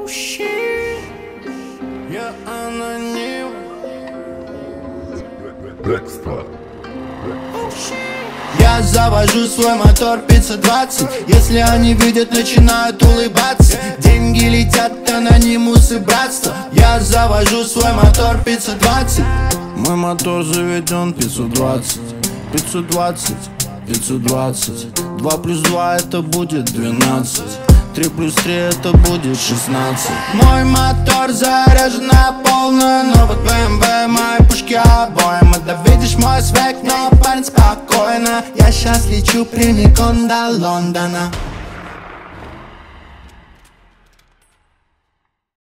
Я аноним. Я завожу свой мотор 520. Если они видят, начинают улыбаться. Деньги летят, анонимусы, братство. Я завожу свой мотор 520. Мой мотор заведен 520. 520, 520. 2 плюс 2 это будет 12. 3 плюс 3 это будет 16. Мой мотор заряжен на полную. Но вот BMW, мои пушки обоим. Да видишь мой свек, но парень спокойно. Я щас лечу прямиком до Лондона.